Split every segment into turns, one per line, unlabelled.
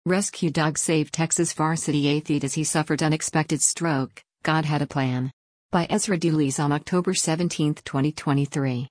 Rescue dog saved Texas varsity athlete as he suffered unexpected stroke. God had a plan. By Ezra Dulles on October 17, 2023.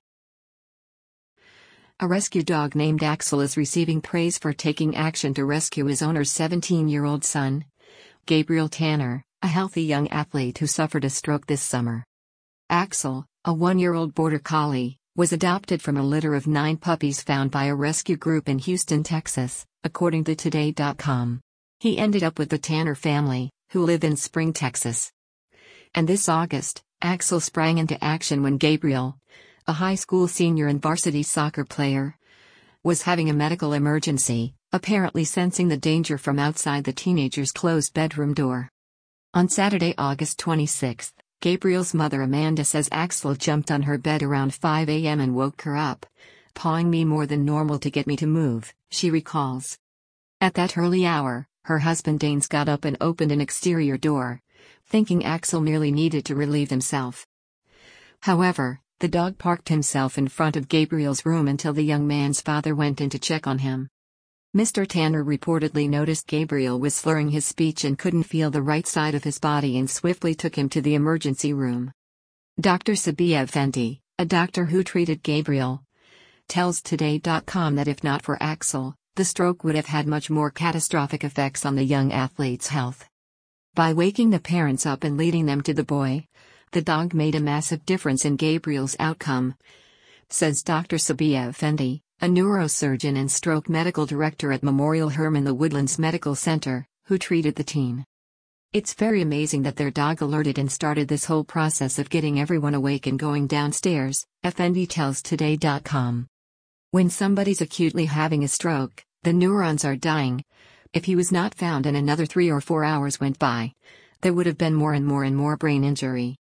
A rescue dog named Axel is receiving praise for taking action to rescue his owner's 17-year-old son, Gabriel Tanner, a healthy young athlete who suffered a stroke this summer. Axel, a 1-year-old border collie, was adopted from a litter of 9 puppies found by a rescue group in Houston, Texas, according to Today.com. He ended up with the Tanner family, who live in Spring, Texas. And this August, Axel sprang into action when Gabriel, a high school senior and varsity soccer player, was having a medical emergency, apparently sensing the danger from outside the teenager's closed bedroom door. On Saturday, August 26, Gabriel's mother Amanda says Axel jumped on her bed around 5 a.m. and woke her up, pawing me more than normal to get me to move, she recalls. At that early hour, her husband Danes got up and opened an exterior door, thinking Axel merely needed to relieve himself. However, the dog parked himself in front of Gabriel's room until the young man's father went in to check on him. Mr. Tanner reportedly noticed Gabriel was slurring his speech and couldn't feel the right side of his body and swiftly took him to the emergency room. Dr. Sabia Effendi, a doctor who treated Gabriel, tells Today.com that if not for Axel, the stroke would have had much more catastrophic effects on the young athlete's health. By waking the parents up and leading them to the boy, the dog made a massive difference in Gabriel's outcome, says Dr. Sabia Effendi, a neurosurgeon and stroke medical director at Memorial Hermann The Woodlands Medical Center, who treated the teen. It's very amazing that their dog alerted and started this whole process of getting everyone awake and going downstairs, Effendi tells Today.com. When somebody's acutely having a stroke, the neurons are dying. If he was not found and another 3 or 4 hours went by, there would have been more and more brain injury.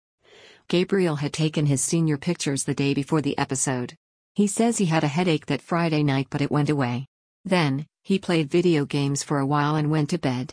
Gabriel had taken his senior pictures the day before the episode. He says he had a headache that Friday night but it went away. Then, he played video games for a while and went to bed.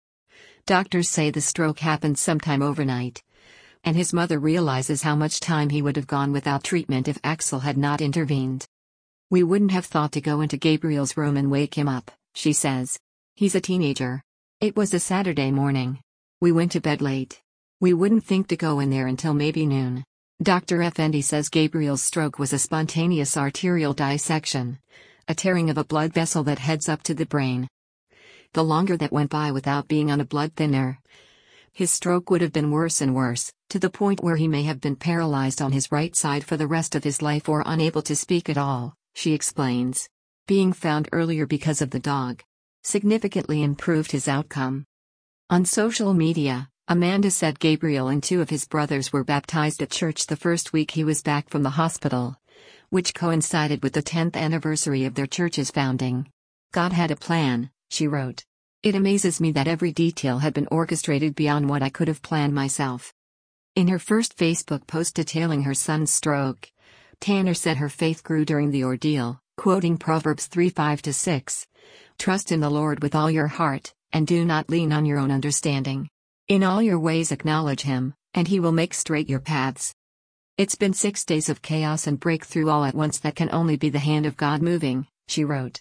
Doctors say the stroke happened sometime overnight, and his mother realizes how much time he would have gone without treatment if Axel had not intervened. We wouldn't have thought to go into Gabriel's room and wake him up, she says. He's a teenager. It was a Saturday morning. We went to bed late. We wouldn't think to go in there until maybe noon. Dr. Effendi says Gabriel's stroke was a spontaneous arterial dissection, a tearing of a blood vessel that heads up to the brain. The longer that went by without being on a blood thinner, his stroke would have been worse and worse, to the point where he may have been paralyzed on his right side for the rest of his life or unable to speak at all, she explains. Being found earlier because of the dog significantly improved his outcome. On social media, Amanda said Gabriel and 2 of his brothers were baptized at church the first week he was back from the hospital, which coincided with the 10th anniversary of their church's founding. God had a plan, she wrote. It amazes me that every detail had been orchestrated beyond what I could have planned myself. In her first Facebook post detailing her son's stroke, Tanner said her faith grew during the ordeal, quoting Proverbs 3:5-6. Trust in the Lord with all your heart, and do not lean on your own understanding. In all your ways acknowledge Him, and He will make straight your paths. It's been 6 days of chaos and breakthrough all at once that can only be the hand of God moving, she wrote.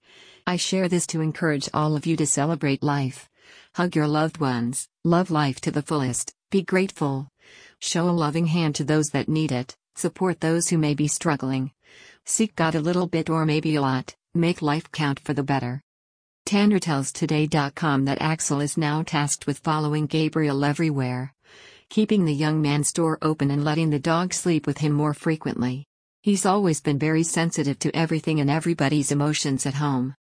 I share this to encourage all of you to celebrate life. Hug your loved ones, love life to the fullest, be grateful. Show a loving hand to those that need it, support those who may be struggling. Seek God a little bit or maybe a lot, make life count for the better. Tanner tells Today.com that Axel is now tasked with following Gabriel everywhere, keeping the young man's door open and letting the dog sleep with him more frequently. He's always been very sensitive to everything and everybody's emotions at home.